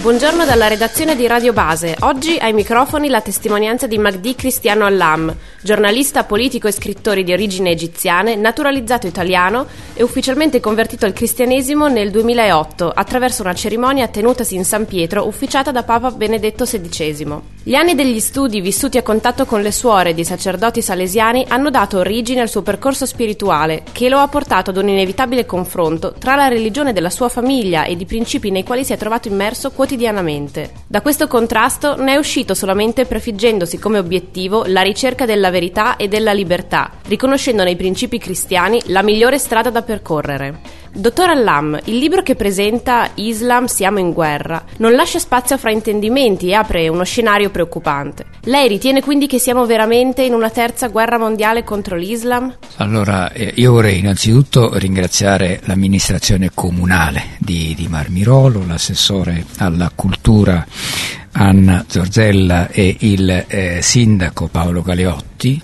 Buongiorno dalla redazione di Radio Base. Oggi ai microfoni la testimonianza di Mahdi Cristiano Allam, giornalista, politico e scrittore di origini egiziane, naturalizzato italiano e ufficialmente convertito al cristianesimo nel 2008 attraverso una cerimonia tenutasi in San Pietro ufficiata da Papa Benedetto XVI. Gli anni degli studi vissuti a contatto con le suore di sacerdoti salesiani hanno dato origine al suo percorso spirituale, che lo ha portato ad un inevitabile confronto tra la religione della sua famiglia ed i principi nei quali si è trovato immerso quotidianamente. Da questo contrasto ne è uscito solamente prefiggendosi come obiettivo la ricerca della verità e della libertà, riconoscendo nei principi cristiani la migliore strada da percorrere. Dottor Allam, il libro che presenta Islam, siamo in guerra non lascia spazio a fraintendimenti e apre uno scenario preoccupante. Lei ritiene quindi che siamo veramente in una terza guerra mondiale contro l'Islam? Allora, io vorrei innanzitutto ringraziare l'amministrazione comunale di Marmirolo, l'assessore alla cultura Anna Zorzella e il sindaco Paolo Galeotti.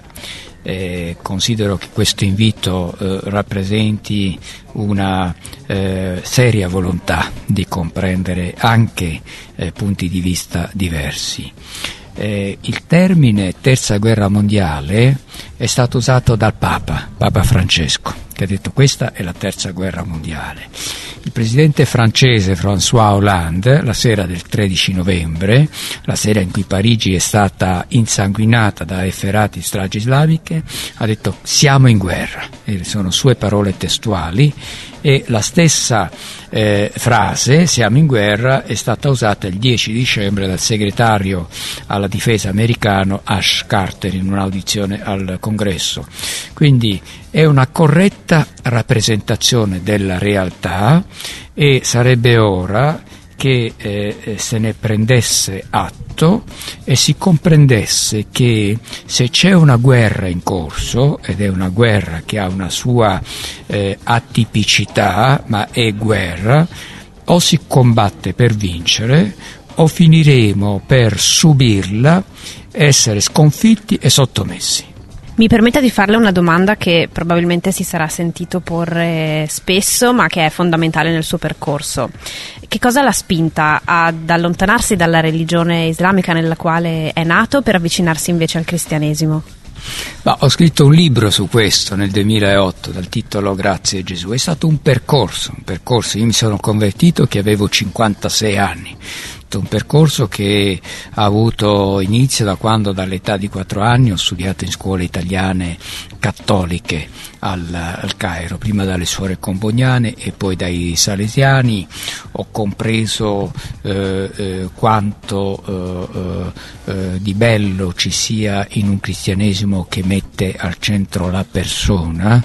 Considero che questo invito rappresenti una seria volontà di comprendere anche punti di vista diversi. Il termine terza guerra mondiale è stato usato dal Papa Francesco, che ha detto questa è la terza guerra mondiale. Il presidente francese François Hollande, la sera del 13 novembre, la sera in cui Parigi è stata insanguinata da efferati stragi islamiche, ha detto siamo in guerra, e sono sue parole testuali, e la stessa frase, siamo in guerra, è stata usata il 10 dicembre dal segretario alla difesa americano Ash Carter in un'audizione al Congresso. Quindi è una corretta rappresentazione della realtà e sarebbe ora che se ne prendesse atto e si comprendesse che se c'è una guerra in corso, ed è una guerra che ha una sua atipicità, ma è guerra, o si combatte per vincere o finiremo per subirla, essere sconfitti e sottomessi. Mi permetta di farle una domanda che probabilmente si sarà sentito porre spesso, ma che è fondamentale nel suo percorso. Che cosa l'ha spinta ad allontanarsi dalla religione islamica nella quale è nato per avvicinarsi invece al cristianesimo? Ho scritto un libro su questo nel 2008 dal titolo Grazie Gesù. È stato un percorso. Io mi sono convertito che avevo 56 anni. Un percorso che ha avuto inizio da quando dall'età di 4 anni ho studiato in scuole italiane cattoliche al Cairo, prima dalle suore Combognane e poi dai salesiani. Ho compreso quanto di bello ci sia in un cristianesimo che mette al centro la persona,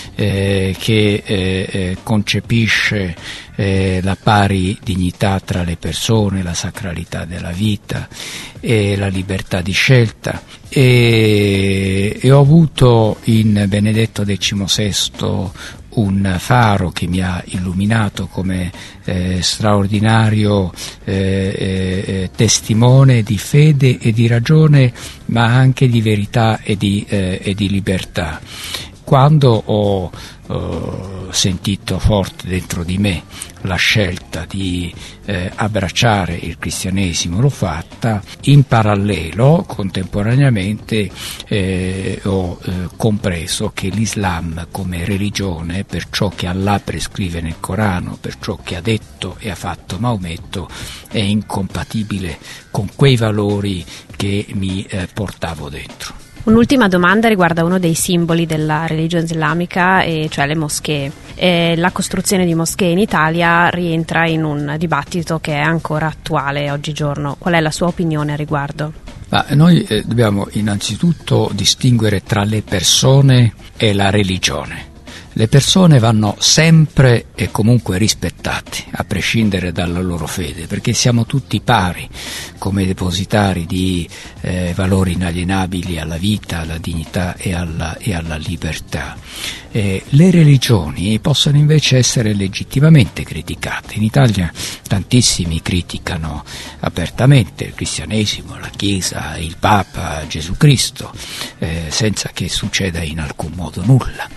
che concepisce la pari dignità tra le persone, la sacralità della vita e la libertà di scelta, e ho avuto in Benedetto XVI un faro che mi ha illuminato come straordinario testimone di fede e di ragione, ma anche di verità e di libertà. Quando ho sentito forte dentro di me la scelta di abbracciare il cristianesimo, l'ho fatta. In parallelo, contemporaneamente, ho compreso che l'Islam come religione, per ciò che Allah prescrive nel Corano, per ciò che ha detto e ha fatto Maometto, è incompatibile con quei valori che mi portavo dentro. Un'ultima domanda riguarda uno dei simboli della religione islamica, e cioè le moschee. La costruzione di moschee in Italia rientra in un dibattito che è ancora attuale oggigiorno. Qual è la sua opinione a riguardo? Noi dobbiamo innanzitutto distinguere tra le persone e la religione. Le persone vanno sempre e comunque rispettate, a prescindere dalla loro fede, perché siamo tutti pari come depositari di valori inalienabili alla vita, alla dignità e alla libertà. Le religioni possono invece essere legittimamente criticate. In Italia tantissimi criticano apertamente il cristianesimo, la Chiesa, il Papa, Gesù Cristo, senza che succeda in alcun modo nulla.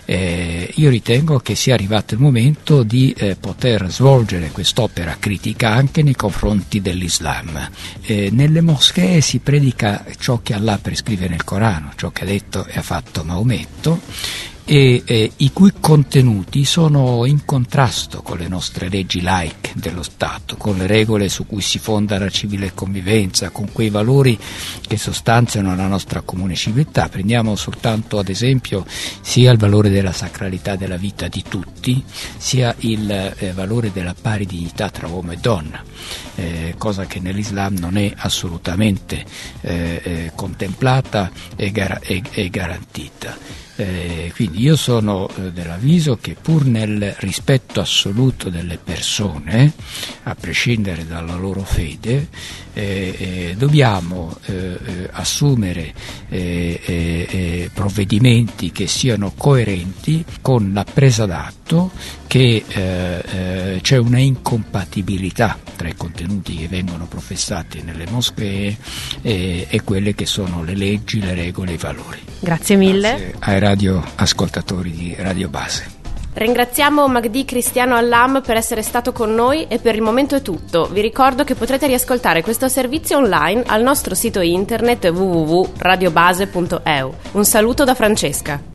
Io ritengo che sia arrivato il momento di poter svolgere quest'opera critica anche nei confronti dell'Islam. Nelle moschee si predica ciò che Allah prescrive nel Corano, ciò che ha detto e ha fatto Maometto, e i cui contenuti sono in contrasto con le nostre leggi laiche dello Stato, con le regole su cui si fonda la civile convivenza, con quei valori che sostanziano la nostra comune civiltà. Prendiamo soltanto ad esempio sia il valore della sacralità della vita di tutti, sia il valore della pari dignità tra uomo e donna, cosa che nell'Islam non è assolutamente contemplata e garantita. Quindi io sono dell'avviso che pur nel rispetto assoluto delle persone, a prescindere dalla loro fede, dobbiamo assumere provvedimenti che siano coerenti con la presa d'atto che c'è una incompatibilità tra i contenuti che vengono professati nelle moschee e quelle che sono le leggi, le regole e i valori. Grazie mille. Grazie ai radioascoltatori di Radio Base. Ringraziamo Magdi Cristiano Allam per essere stato con noi e per il momento è tutto. Vi ricordo che potrete riascoltare questo servizio online al nostro sito internet www.radiobase.eu. Un saluto da Francesca.